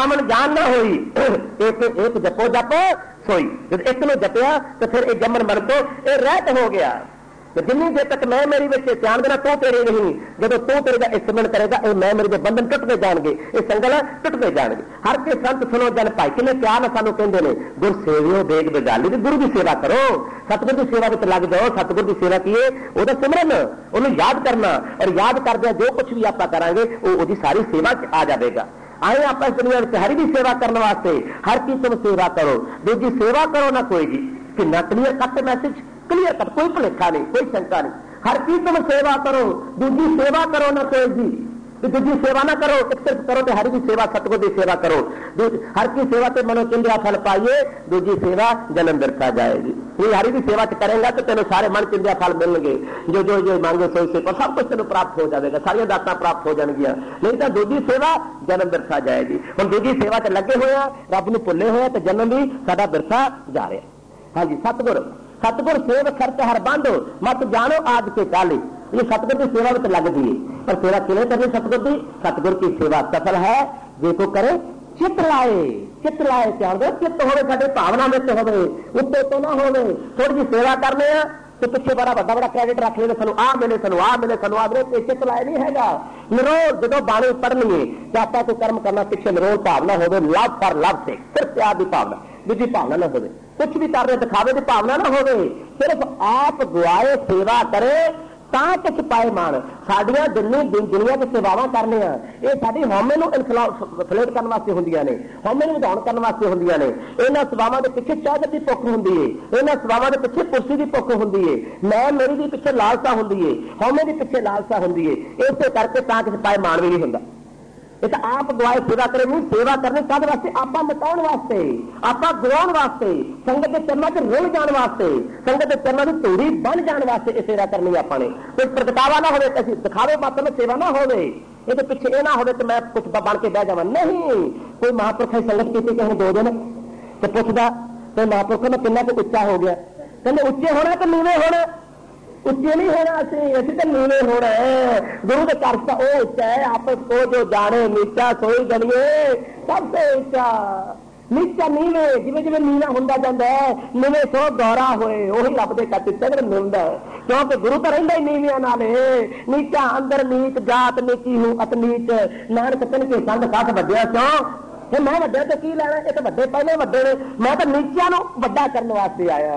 अमन जान ना होई, एक जपो जप सोई। जब एक ने जपिया तो फिर ये जमन मन को ये रहत हो गया। जिन्नी देर तक मैं मेरी विच ध्यान देना तू तेरे नहीं, जब तू तेरे का सिमरन करेगा ये मैं मेरे बंधन टुटते जाएंगे, ये संगल टुटते जाएंगे। हर के संत सुनो जन भाई किन्ने प्यार ना सानू कहंदे ने गुर सेवियो बेग बेगाली, गुरु की सेवा करो, सतगुर की सेवा में लग जाओ। सतगुर की सेवा की है वह सिमरन, उन्हें याद करना, और याद करदे जो कुछ भी आप करांगे वो सारी सेवा आ जाएगा। आए आप इस दुनिया में हरि की सेवा करने वास्ते, हर की तुम सेवा करो, दूजी सेवा करो ना कोई जी। कितना clear cut message, clear cut, कोई भुलेखा नहीं, कोई शंका नहीं। हर की तुम सेवा करो, दूजी सेवा करो ना कोई जी। दूजी सेवा ना करो, एक सिर्फ करो तो हरि की सेवा, सतगुर की सेवा करो। हर की सेवा से मनो चिंध्या फल पाइए, दूजी सेवा जन्म बिरसा जाएगी। ये हरि की सेवा करेंगे तो तेन सारे मन चिंध्या फल मिलेंगे, जो जो जो मांगे सोई से पर सब कुछ तेन प्राप्त हो जाएगा, सारिया दातां प्राप्त हो जाएगियां। नहीं तो दूजी सेवा जन्म बिरसा जाएगी। हम दूजी सेवा से लगे हुए हैं, रब नूं भुले हुए, तो जन्म भी साडा बिरसा जा रहा। हाँ जी, सतगुर सतगुर सेव खर्च हर बांधो, मत जानो आज के काले। ये सतगुर की सेवा में लगती है, पर सेवा किने करनी सतगुर की? सतगुर की सेवा सफल है जे को करे चित लाए। चित लाए क्या होगा? चित्त होवे साडे भावना में होवे, उत्ते तो ना होवे। थोड़ी जी सेवा करने आ तो पिछे बड़ा बड़ा क्रेडिट रख लेने, सानू आ मिले, सानू आ मिले, सानू आ मिले, चित लाए नहीं हैगा। निरोल जो बाणी पढ़नी है कि आप कोई कर्म करना, पिछे निरोल भावना होवे, लव फॉर लव से, सिर्फ प्यार की भावना, दूसरी भावना ना होवे, कुछ भी कर रहे दिखावे की भावना ना होवे, सिर्फ आप गुआए सेवा करे ਤਾਂ ਕੁਛ ਪਾਏ ਮਾਣ। ਸਾਡੀਆਂ ਦੁਨੀਆ ਚ ਸੇਵਾਵਾਂ ਕਰਨੇ ਆ, ਇਹ ਸਾਡੀ ਹਉਮੈ ਨੂੰ ਇਨਫਲੇਟ ਕਰਨ ਵਾਸਤੇ ਹੁੰਦੀਆਂ ਨੇ, ਹਉਮੈ ਨੂੰ ਵਧਾਉਣ ਕਰਨ ਵਾਸਤੇ ਹੁੰਦੀਆਂ ਨੇ। ਇਹਨਾਂ ਸੇਵਾਵਾਂ ਦੇ ਪਿੱਛੇ ਚਾਹਤ ਦੀ ਭੁੱਖ ਹੁੰਦੀ ਏ, ਇਹਨਾਂ ਸੇਵਾਵਾਂ ਦੇ ਪਿੱਛੇ ਕੁਰਸੀ ਦੀ ਭੁੱਖ ਹੁੰਦੀ ਏ, ਮੈਂ ਮੇਰੀ ਦੀ ਪਿੱਛੇ ਲਾਲਸਾ ਹੁੰਦੀ ਏ, ਹਉਮੈ ਦੀ ਪਿੱਛੇ ਲਾਲਸਾ ਹੁੰਦੀ ਏ। ਇਸੇ ਕਰਕੇ ਤਾਂ ਕੁਛ ਪਾਏ ਮਾਣ ਵੀ ਨਹੀਂ ਹੁੰਦਾ। ਇਹ ਤਾਂ ਆਪ ਗਵਾਏ सेवा करे नहीं, सेवा करने कद वास्ते? आपा मिटाउण वास्ते, आपा गवाउण वास्ते, संगत के चरणों च रुल जाण वास्ते, संगत के चरणों की धूड़ी बन जाण वास्ते ये सेवा करनी आपा ने। कोई प्रगटावा ना होवे, असीं दिखावे मात्र में सेवा ना होवे, ये पिछे ये ना होवे कि मैं कुछ बन के बह जावां। नहीं, कोई महापुरख की संगत की किसी 2 दिन तो पुछदा तो महापुरख में कितना को उच्चा हो गया, कहते उच्चे होना कि नीवे होना? उच्चे नहीं होना, असी तो नीवे होना है। गुरु के कर्ज का वो उच्चा है, आपस को जो जाने नीचा सोई गणिए सबसे ऊंचा। नीचा नीवे जिमें जिमें नीवा हुंदा जांदा है, नीवे सो गौरा होए, वही रब दे कर दिता जेड़ा मिलदा है, क्योंकि गुरु तो रहिंदा ही नीवियां नाल। नीचा अंदर नीच जात नीची हूं अत नीच, नानक तन के संग साथ वड्डिया क्यों? मैं वड्डे तो की लेना, ये तो वड्डे पहले वड्डे ने, मैं तो नीचिया वड्डा करने वास्ते आया।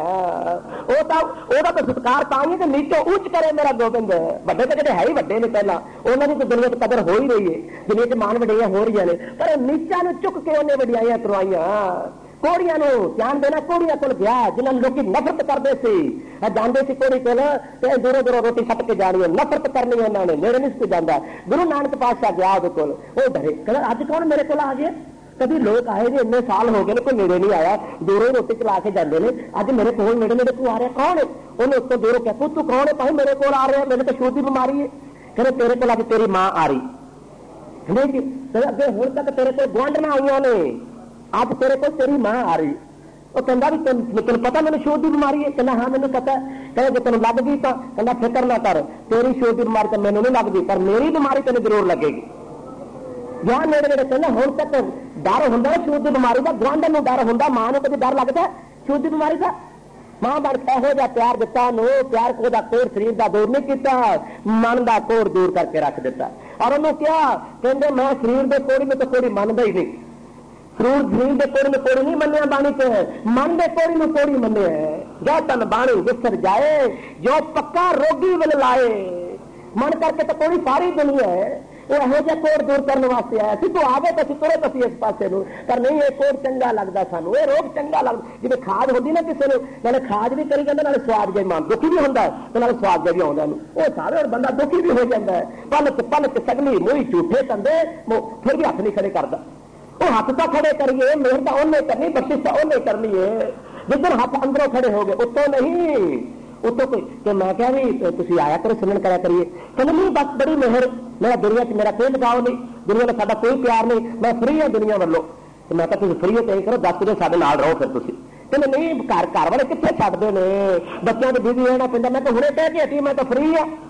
वो तो सत्कार तांगे कि नीचो उच्च करे मेरा गोबिंद। वड्डे तो है ही वड्डे ने, पहला उन्होंने तो दुनिया की कदर हो ही रही है, दुनिया च मान वड्डियां हो रही ने, पर नीचा चुक के उन्हें वड्डियाइयां करवाइया। कोड़ियां ध्यान देना, कोड़ियां को गया जिन्होंने लोग नफरत करते थे, जाते थे कोड़ी को दूरों दूरों रोटी सट के जानी है, नफरत करनी उन्होंने, मेरे नहीं से जाता। गुरु नानक पातशाह गया वो को, वो डरे, कहना अज कौन मेरे को आ गया? कभी लोग आए ने, इन्ने साल हो गए कोई मेरे नहीं आया, दूरों रोटी चला के जाते हैं, अज मेरे को नेड़े नेड़े को आ रहा कौन है? उन्हें उसको दूरों कह तू कौन है? भाई मेरे को आ रहा है, मेरे तो शुरू की बीमारी है, कहते तेरे को अज तेरी मां आ रही अगे हूं तक तेरे को गुआंढना आईया ने, अब तेरे को तेरी मां आ रही। वो कहता भी तेन पता मैंने शोध की बीमारी है? कहना हाँ मैंने पता। कहे जो तेन लग गई तो कहना फिक्र ना कर, तेरी शोध की बीमारी तो मैंने नहीं लगती, पर मेरी बीमारी तेन जरूर लगेगी। या नेड़े नेड़े कहना हूं तक डर होंगे शोध की बीमारी का, गुआंढन में डर होंगे, मां को कभी डर लगता शोध की बीमारी का? मां बन ਇਹੋ ਜਿਹਾ प्यार दिता, प्यार को कोर शरीर का दूर नहीं किया, मन का कोर दूर करके रख दिता। और उन्होंने क्या कहते, मैं शरीर के कोड़ी में तो कोड़ी मनता ही नहीं, शरीर के कोड़ी में कोड़ी नहीं मनिया बाणी च, मन के कोड़ी में कोड़ी मनिया है। जो तन बाणी विसर जाए, जो पक्का रोगी विल लाए, मन करके तो कोड़ी सारी दुनिया है, वो यहो जिहा कोड़ दूर करने वास्ते आया सी। तू आवे तो तुरे पसी इस पासे नूं, पर नहीं ये कोड़ चंगा लगता सानू, ये रोग चंगा लगता। जिवें खाज होंदी ना किसी ने, नाले खाज भी करी जांदा, नाले स्वाद जिहा मन दुखी भी होंदा ते नाले स्वाद जिहा भी आउंदा नूं, वो सारे और बंदा दुखी भी हो जांदा है। पल च सगली मूही झूठे कंदे, फिर भी हथ नहीं खड़े करदा। वो हथ तो खड़े करिए, मेहर तो उन्हें करनी, बख्शिश तो उन्हें करनी है। जिधर हथ अंदरों खड़े हो गए उत्तों नहीं, उत्तों कोई कि मैं क्या भी तुम आया करो, सिमरन करा करिए, कहते नहीं बस बड़ी मेहर, मेरा दुनिया च मेरा कोई लगाव नहीं, दुनिया में साडा कोई प्यार नहीं, मैं फ्री हाँ दुनिया वालों। तो मैं तुम फ्री हो तो करो 10 बजे साडे नाल रहो, फिर तुम कहते नहीं घर वाले कितने छड्डदे ने, बच्चों को बिजी रहना पैंदा। मैं तो हुणे कह के हटी मैं तो फ्री हाँ,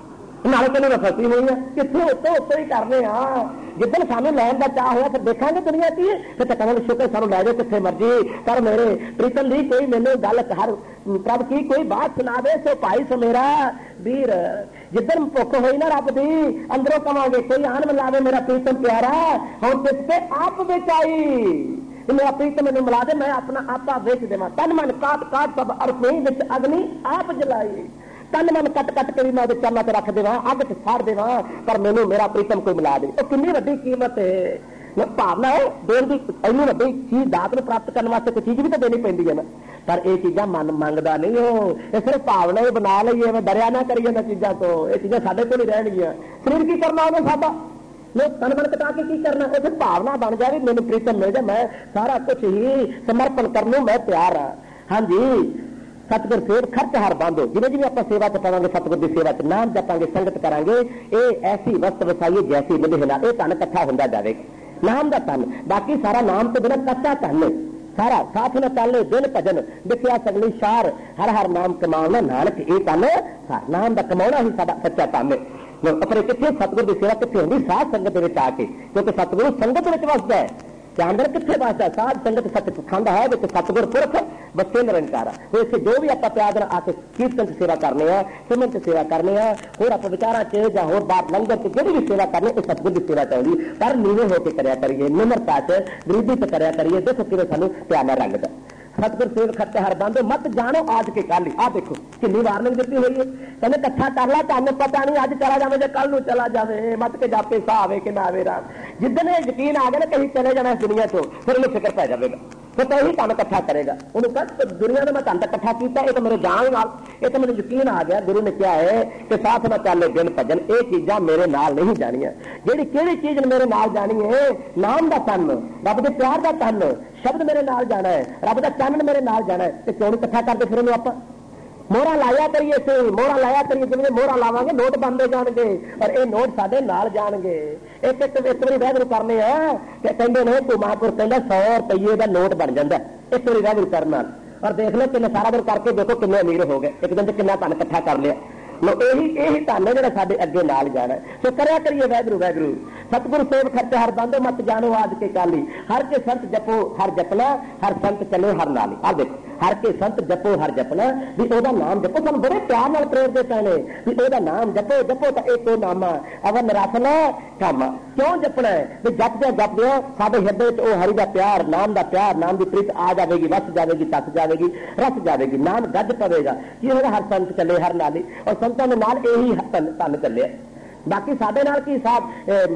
नाले तेन मैं फसी हुई हाँ, कितने उत्तों उत्तों ही करने जिदन सानू लैन का चाह होया फिर देखा दुनिया की फिर तो कहना शुक्र सानू लै जाओ कितने मर्जी पर मेरे प्रीतम दी कोई मैनू गल हर प्रभ की कोई बात सुना दे सो भाई सो मेरा वीर। जिदन भुख होई ना रब दी अंदरों कवांगे कोई आन मिलावे मेरा प्रीतम प्यारा हम किसते आप बिच आई मेरा प्रीतम मैनू मिला दे मैं अपना आपा बेच देवा तन मन काट काट सब अरपी विच अग्नि आप जलाई तन मन कट कट के भी मैं चरना च रख देवा अग च साड़ देवा पर मैनू मेरा प्रीतम कोई मिला दे। कितनी वड्डी कीमत है भावना है देन की इन्नी वड्डी चीज दात में प्राप्त करने वास्ते कोई चीज भी तो देनी पैंदी है ना पर यह चीजा मन मंगता नहीं हो ये सिर्फ भावना ही बना लीए मैं डरिया ना करिए ना चीजा तो ये चीजा साडे कोल ही रहणगियां। शरीर की करना उन्हें साडा तन मन कटा के की करना वो फिर भावना बन जाए मैनू प्रीतम मिल जाए मैं सारा कुछ ही समर्पण करने मैं तैयार हाँ। हाँ जी सतगुर सेव खर्च हर बांधो जिवें जिवें आप सेवा च पावांगे सतगुर की सेवा च नाम जपांगे संगत करांगे ये ऐसी वस्त वसाइए जैसी मिलना ये धन इकट्ठा होंदा जाएगा नाम का धन बाकी सारा नाम तो बिना कच्चा धन सारा साथ न चाले दिन भजन विख्या सगली शार हर हर नाम कमाना नानक ये धन नाम का कमाना ही साडा सच्चा धन है। पर कितने सतगुर की सेवा कितने होंगी साध संगत आके क्योंकि सतगुरु संगत वसदा है अंदर कितने वसदा साध संगत सचखंड है सतगुर पुरख बसे निरंकार तो इसे जो भी आप प्यार आके कीर्तन सेवा करने सिमरन च सेवा करने होर आप विचारा च होर बात लंगर च जी भी सेवा करने सतगुर की सेवा चाहिए पर नीवे होकर करया करिए निमरता च गरीबी च करया करिए देखो कि सानू प्यार न रंगदा सतगुर सेव खर्च हर बंद मत जानो आज के कल आ देखो कितनी वार्निंग दी हुई है कहने कट्ठा कर ला तन पता नहीं अज चला जाए जो कल चला जाए मत के जापे सा आवे कि ना आवे राम जिदन यकीन आ गया ना कहीं चले जाना इस दुनिया तो फिर उन्हें फिक्र पै जाएगा तो ही धन इकट्ठा करेगा उन्होंने कहा दुनिया ने मैं धन इकट्ठा किया ये तो मेरे जान नाल ये तो मैंने यकीन आ गया गुरु ने क्या है कि साथ ना चले दिन भजन ये चीजा मेरे नाल नहीं जानिया जेड़ी केड़ी चीज मेरे नाल जानी है नाम का तन रब के प्यार का तन शब्द मेरे नाल जाना है रब का चन्न मेरे नाल जाना है तो क्यों नहीं इकट्ठा करते फिर आप मोहरा लाया करिए से मोहरा लाया करिए जिवें मोहरा लावांगे नोट बनते जाएंगे और ये नोट साडे नाल जाएंगे एक बारी वैगुरू करने कहते ने महापुर कहता 100 रुपये का नोट बन जाता एक बारी वैगुरू करने और देख लो किन्ने सारा दिन करके देखो किन्ने अमीर हो गए एक दिन तो कितना धन इकट्ठा कर लिया यही धन है जो साडे अगे नाल जाना सो करया करिए वैगुरू वैगुरू सतगुरु सेव खर्च हर बंद मत जानो आज के काली हर के संत जपो हर जपना हर संत चलो हर नाली आ देखो हर के संत जपो हर जपना भी ओदा नाम जपो तुम बड़े प्यार नाल प्रेरदे पैने भी ओदा नाम जपो जपो तो एक नामा अवन रसना कामा क्यों जपना है भी जपदे साडे हृदय च ओ हरि दा प्यार नाम दी प्रीत आ जाएगी वस जाएगी तस जाएगी रस जाएगी नाम गज पवेगा की होगा हर संत चले हर नाली और संतां दे नाल यही तन चले बाकी साडे नाल की साथ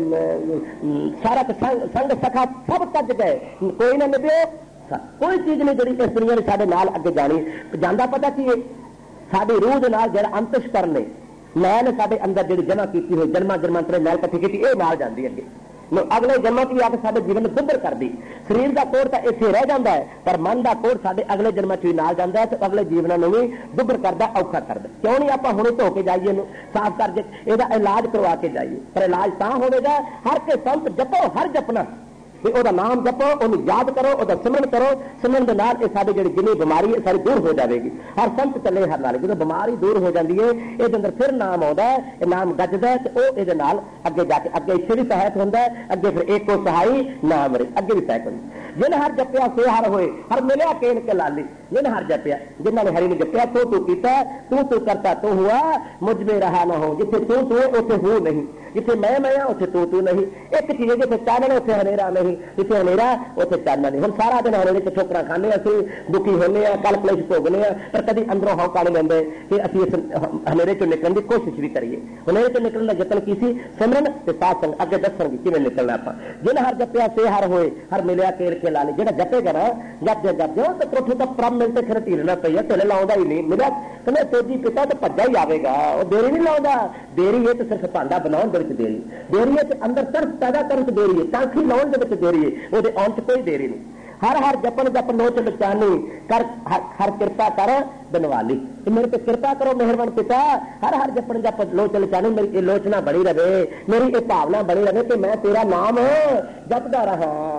सारा संग सखा सब कज गए कोई ना निभे कोई चीज नहीं जी इस दुनिया ने साडे नाल अगे जानी जांदा पता की साडी रूह दे नाल जिहड़ा अंतस्करण ने मैल साडे अंदर जिहड़ी जमा कीती हुई जन्मां जन्मांतरे मैल इकट्ठी कीती ये नाल जांदी अगे अगले जन्मां च भी आके साडे जीवन में दुब्बर करदी शरीर का कोड़ तो इत्थे रह जाता है पर मन का कोड़ साडे अगले जन्मां च भी नाल जांदा है तो अगले जीवनां नूं भी दुब्बर करदा औखा करदा क्यों नहीं आपां हुणे धो के जाइए इहनूं साफ कर जे इहदा इलाज करवा के जाइए पर इलाज तां होवेगा हर के संत जपो हर जपना भी ओदा नाम जपो उन्हें याद करो ओदा सिमरन करो सिमरन के नाल साडी जिहड़ी जिन्नी बीमारी है सारी दूर हो जाएगी हर संत चले हर नाल जो बीमारी दूर हो जाती है ये अंदर फिर नाम आता है नाम गजदा है तो ये नाल अगे जाके अगे इत्थे भी सहायक होंदा है अगे फिर एको सहाई नाम रे अगे भी सहायक होंदा जिन हर जपिया से हर होए हर मिलिया केन के लाली जिन हर जपिया जिन्होंने हरि ने जपिया तो तू कीता तू करता तू हुआ मुझ में रहा ना हो जिथे तू उसे हूँ नहीं जिथे मैं उसे तू नहीं एक चीज जिथे चानना उसे हनेरा नहीं जिथे हनेरा उसे चानना नहीं हम सारा दिन हनेरे च ठोकरा खाने असं दुखी होने कल कलेश भोगने पर कभी अंदरों हौका नहीं लेंदे कि असं इस हनेरे चो निकलने की कोशिश भी करिए हनेरे चो निकलने का यतन की सिमरन ते साध संग अगे दसणगे किवें निकलना आपां जिन हर जपिया से हर होए हर मिलिया केर के लाली जिहड़ा जपेगा ना जप तो कोठे तो प्रम मिलते फिर ढीलना पई है तिल लाउंदा ही नहीं मिलिया कहने तोजी पिता तो भज्जा ही आवेगा वो देरी नहीं लाउंदा देरी है तो सिर्फ भांडा बनाउण दे विच देरी है अंदर तरफ पैदा करन च देरी है टांखी लाउण दे विच देरी है ਉਹਦੇ ਆਉਣ ਚ ਕੋਈ ਦੇਰੀ नहीं हर हर जपन जप लोच बचानी कर हर कृपा कर बनवाली मेरे पे कृपा करो मेहरबान पिता हर हर जपन जप लोच बचानी मेरी लोचना बनी रहे मेरी ये भावना बनी रहे कि मैं तेरा नाम जपदा रहा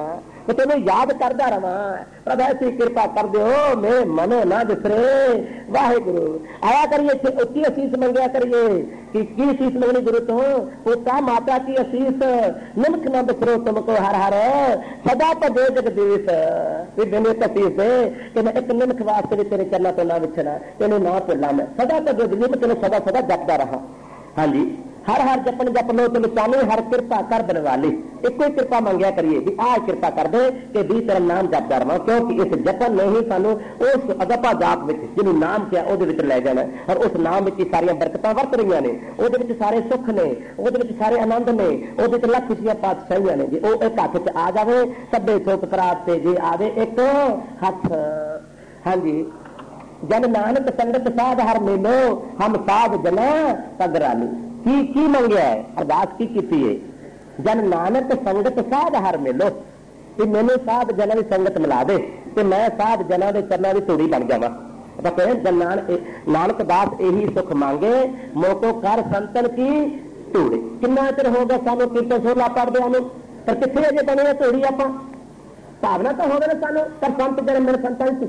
तो तेन याद करता रहा, प्रभु ऐसी कृपा कर दो मेरे मनो ना बिसरे वाहिगुरु। आया करिए उच्ची असीस मंगया करिए कि असीस मंगनी गुरु तो पुता माता की असीस, निमख न बिसरो तुमको हर हर सदा तो दे जगदीश। मैंने एक असीस दे कि मैं एक निमख वास्ते भी तेरे चरणों तो ना बिछड़ा, तेन ना भुला, मैं सदा तो दे मैं तेन सदा सदा जपता रहा। हाँ जी, हर हर जपन जप लो तुम चाने हर कृपा कर बनवाली। एक ही कृपा मंगया करिए भी आ कृपा कर दे कि भी तेरा नाम जपदा रहा, क्योंकि इस जपन ने ही सानू उस अगपा जाप में जिन्होंने नाम किया वो लै जाना, और उस नाम में सारिया बरकतां वरत रही ने, वो सारे सुख ने, वो सारे आनंद ने, वो लख खुशियां पातशाहियां ने। जी वो एक हथ च आ जाए सभे सुख प्राप्त जे आवे एक हथ। हाँ जी, जन नानक संगत साध हर मेलो हम साध जना तगराली। की मंगया है, अरदास की है, जन नानक संगत साध हर मेलो, कि मैंने साध जना की संगत मिला दे तो मैं साध जना के चरणों की धूड़ी बन जावा। जन नानक दास यही सुख मांगे मोको कर संतन की धूड़ी। कितना चिर हो गया सानू कीर्तन सोला पढ़दे आनू, पर कितने अजे बने धूड़ी आप भावना तो होगा ना सानू, पर संत जन मेरे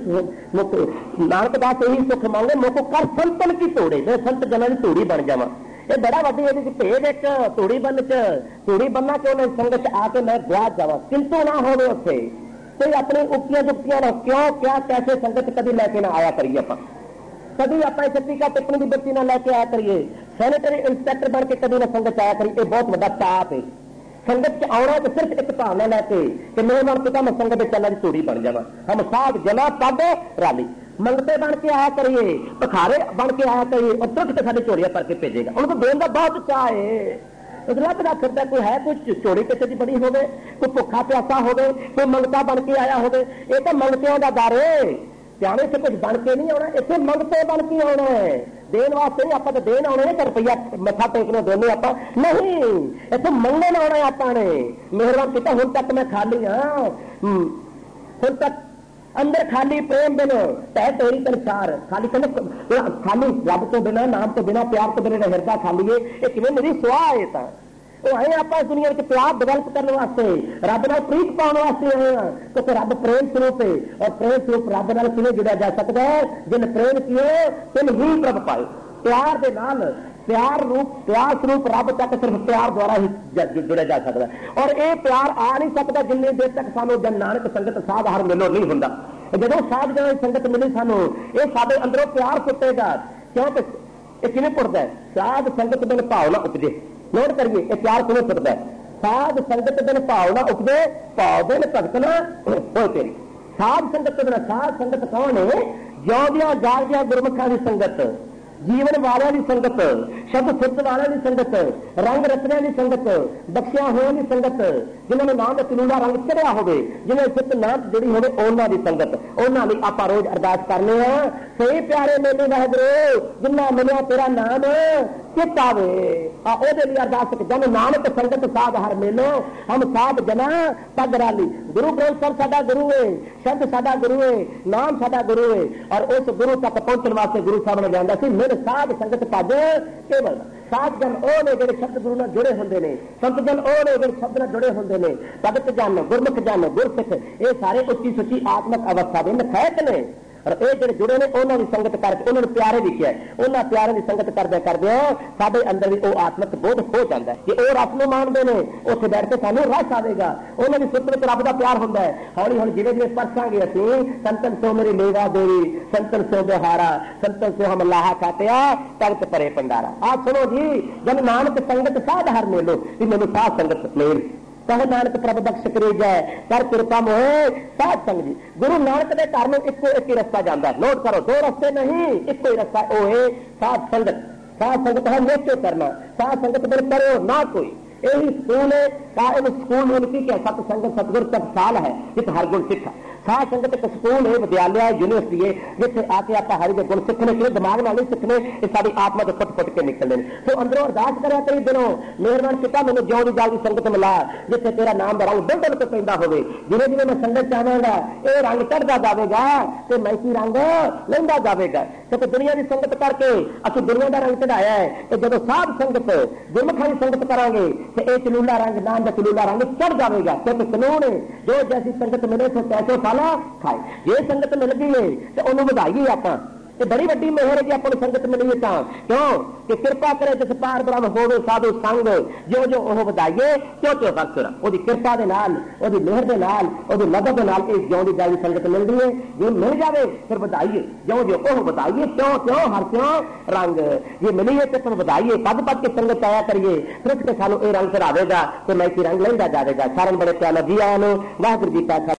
संतान नानक दास यही सुख मांगे मोको कर संतन की धूड़ी, मैं संत जना की धूड़ी बन जावा। ये बड़ा वड्डी भेद एक धूड़ी बन धूड़ी बनना कि उन्हें संगत आके मैं गुआच जावा, किंतु ना हो उसे कोई अपनी उक्तियां जुक्तियां ना क्यों क्या कैसे संगत कभी लैके ना आया करिए, आप कभी आप छत्ती का टिप्पणी की बच्ची ना लैके आया करिए, सैनिटरी इंस्पैक्टर बन के कभी ना संगत आया करिए। ये बहुत बड़ा ताप है संगत च आना, तो सिर्फ एक भावना लैके कि मेरे मन पिता मैं संगत चलना की धूड़ी बन जावा। हम साध जना पद राली मंगते बन के आया करिए, पखारे बन के आया करिए, और तुरंत तो सारी चोरियां भर के भेजेगा। उनको देने का बहुत चाह है, लभदा फिरदा कोई है कोई चोरी किसी की बनी होवे, कोई भुखा प्यासा होवे, कोई मंगता बन के आया होवे। ये तो मंगतियों का दर है, सियाने से कुछ बन के नहीं आना, इतने मंगते बन के आना है। देन वास्ते नहीं, आप तो देन आने तो रुपया मथा टेकने देने आप नहीं, इतने मंगने आना आपने। मेहरबान पिता हुण तक मैं खाली हाँ, हुण तक अंदर खाली प्रेम बिन तह तेरी संसार खाली, खाली रब तो बिना नाम तो बिना प्यार तो बिना हिरदा खाली है। ये किवें मेरी सुआह है, तो आए आप दुनिया में प्यार डिवेल्प करने वास्ते, रब नाल प्रीत पाने वास्ते आए हैं, क्योंकि रब प्रेम स्वरूप है, और प्रेम स्वरूप रब नाल किवें जुड़ा जा सकता है, जिन प्रेम किए तिन ही प्रभ पाए। प्यार दे नाल प्यार स्वरूप रब तक सिर्फ प्यार द्वारा ही जुड़ा जा सकता है, और ये प्यार आ नहीं सकता जिन्नी देर तक सानू जन नानक संगत साध हर मेलो नहीं होंदा। जो साध जना संगत मिली सानू, ये साडे अंदरों प्यार फुटेगा, क्योंकि ये किवें फुटदा है, साध संगत बिन भावना उपजे। नोट करिए ये प्यार किवें फुटदा है, साध संगत बिन भावना उपजे भाव बिन भगत ना होए तेरी। साध संगत बिन, साध संगत कौन है, जिउंदियां जागदियां गुरमुखां दी संगत, जीवन वाले की संगत, शब्द सुत वाले की संगत, रंग रचने की संगत, बख्शिया होने की संगत, जिन्होंने नाम का तलूड़ा रंग चढ़िया हो, जिन्हें चित नाम जुड़ी हो उन्होंने की संगत। उन्होंने आप रोज अरदास करने सही प्यारे मेले वाहिगुरू जिन्ना मिलिया तेरा नाम चित आवे, ओदे लिए अरदास जन नानक संगत साध हर मेलो हम साध जना पग राली। गुरु ग्रंथ साहब साडा गुरु है, शब्द साडा गुरु है, नाम साडा गुरु है, और उस गुरु तक पहुंचने वास्ते गुरु साहब ने कहता सी मेरे साध संगत पग केवल। साध जन ਉਹ ਨੇ ਜਿਹੜੇ शब्द गुरु ਨਾਲ जुड़े होंगे ने, संत जन ਉਹ ਨੇ ਜਿਹੜੇ शब्द ਨਾਲ जुड़े होंगे ने, भगत जन गुरमुख जन गुरसिख ये सारे उच्ची सुची आत्मक अवस्था के नखैत ने, और ये जो जुड़े ने उन्होंने संगत करके उन्होंने प्यारे लिखिया है, उन्होंने प्यारे की संगत करदे साडे अंदर भी वो आत्मक बोध हो जाता है कि वो रस में मानते हैं, उत्थे बैठ के सानू रस आएगा, उन्होंने सुत में रब का प्यार होंगे। हौली हौली जिवे जिवे परसांगे असीं संतन सो मेरी लेवा देवी, संतन सो बिहारा, संतन सो हम लाहा खातिया तख्त परे भंडारा। आप सुनो जी, जब नानक संगत साध हर मेलो कि मैनू साध संगत मेल कहे नानक प्रभ बख्श करे जाए कर कृपा मोहे साध संग जी। गुरु नानक के घर में इको एक ही रस्ता जाता है, नोट करो, दो रस्ते नहीं, इको ही रस्ता वो है साध संगत। साध संगत है निश्चय करना, साध संगत बिन करो ना कोई। यही स्कूल है, स्कूल उनकी क्या सत्संगत सतगुर टकसाल है जित हर गुण सिखा। ਸਾਧ ਸੰਗਤ ਇੱਕ ਸਕੂਲ ਹੈ, ਵਿਦਿਆਲਿਆ ਹੈ, ਯੂਨੀਵਰਸਿਟੀ ਹੈ, ਜਿੱਥੇ ਆ ਕੇ ਆਪਾਂ ਹਰੀ ਦੇ ਗੁਣ ਸਿੱਖਣੇ, ਕਿ ਦਿਮਾਗ ਨਾਲ ਨਹੀਂ ਸਿੱਖਣੇ, ਇਹ ਸਾਡੀ ਆਤਮਾ ਤੋਂ ਫੁੱਟ ਕੇ ਨਿਕਲਦੇ ਨੇ। ਸੋ ਅੰਦਰੋਂ ਅਰਦਾਸ ਕਰਿਆ ਕਰੀ ਦਿਨੋਂ, ਮਿਹਰਬਾਨ ਪਿਤਾ ਮੈਨੂੰ ਜਿਉਂ ਦੀ ਜਾਗ ਦੀ ਸੰਗਤ ਮਿਲਾ, ਜਿੱਥੇ ਤੇਰਾ ਨਾਮ ਦਾ ਰੰਗ ਬਿਲਕੁਲ ਤੇ ਪੈਂਦਾ ਹੋਵੇ। ਜਿਵੇਂ ਜਿਵੇਂ ਮੈਂ ਸੰਗਤ ਚਾਹਾਂਗਾ ਇਹ ਰੰਗ ਚੜ੍ਹਦਾ ਜਾਵੇਗਾ ਤੇ ਮੈਸੀ ਰੰਗ ਲੈਂਦਾ ਜਾਵੇਗਾ। ਕਿਉਂਕਿ ਦੁਨੀਆ ਦੀ ਸੰਗਤ ਕਰਕੇ ਅਸੀਂ ਦੁਨੀਆ ਦਾ ਰੰਗ ਚੜਾਇਆ ਹੈ, ਤੇ ਜਦੋਂ ਸਾਧ ਸੰਗਤ ਗੁਰਮੁਖਾਂ ਦੀ ਸੰਗਤ ਕਰਾਂਗੇ ਤੇ ਇਹ ਚਲੂਲਾ ਰੰਗ, ਨਾਮ ਦਾ ਚਲੂਲਾ ਰੰਗ ਚੜ ਜਾਵੇਗਾ। ਕਿਉਂਕਿ ਕਾਨੂੰਨ ਹੈ, ਜੋ ਜੈਸੀ ਸੰਗਤ ਮਿਲੇ ਸੋ ਤੈਸੋ ਫਲ ਖਾਏ। ਜੇ ਸੰਗਤ ਮਿਲ ਗਈ ਹੈ ਤੇ ਉਹਨੂੰ ਵਧਾਈਏ ਆਪਾਂ। ਇਹ ਬੜੀ ਵੱਡੀ ਮਿਹਰ ਹੈ ਕਿ ਆਪਾਂ ਨੂੰ ਸੰਗਤ ਮਿਲੀ ਤਾਂ, ਕਿਉਂ ਕਿ ਕਿਰਪਾ ਕਰੇ ਜਿਸ ਪਾਰ ਬ੍ਰਹਮ ਹੋਵੇ ਸਾਧੂ ਸੰਗ, ਜੋ ਜੋ ਉਹ ਵਧਾਈਏ ਤਿਉ ਤਿਉ ਬਖਸ਼ਰਾ। ਉਹਦੀ ਕਿਰਪਾ ਦੇ ਨਾਲ, ਉਹਦੀ ਮਿਹਰ ਦੇ ਨਾਲ, ਉਹਦੀ ਮਦਦ ਦੇ ਨਾਲ ਇਹ ਜਿਉਂ ਦੀ ਜਾਈ ਸੰਗਤ ਮਿਲਦੀ ਹੈ। ਜੇ ਮਿਲ ਜਾਵੇ ਫਿਰ ਵਧਾਈਏ, ਜਿਉਂ ਜਿਉਂ ਉਹ ਵਧਾਈਏ ਤਿਉਂ ਤਿਉਂ ਹਰ ਤਿਉਂ ਰੰਗ। ਜੇ ਮਿਲੀ ਹੈ ਤੇ ਫਿਰ ਵਧਾਈਏ, ਪੱਜ ਪੱਜ ਕੇ ਸੰਗਤ ਆਇਆ ਕਰੀਏ, ਫਿਰ ਸਾਨੂੰ ਇਹ ਰੰਗ ਚੜਾਵੇਗਾ ਤੇ ਮੈਸੀ ਰੰਗ ਲੈਂਦਾ ਜਾਵੇਗਾ। ਸਾਰਿਆਂ ਨੂੰ ਬੜੇ ਪਿਆਰ ਨਾਲ ਜੀ ਆਇਆਂ ਨੂੰ। ਵਾਹਿਗੁਰੂ ਜੀ ਕਾ